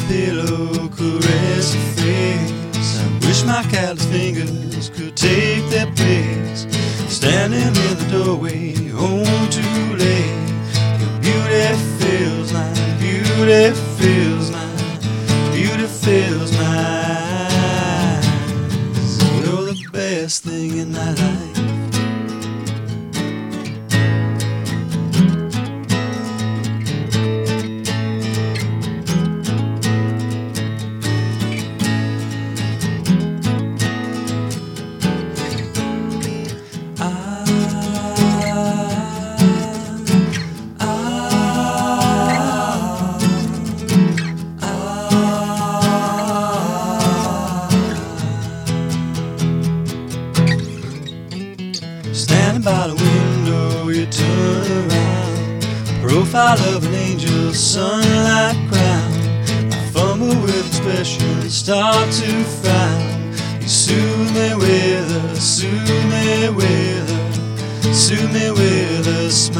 pillow, caress your face. I wish my callous fingers could take their place. Standing in the doorway, home too late. Your beauty fills mine, beauty fills mine, beauty fills mine. You're the best thing in my life. Standing by the window, you turn around. Profile of an angel, sunlight crown. I fumble with expression, start to frown. You soothe me with a, soothe me with a, soothe me with a smile.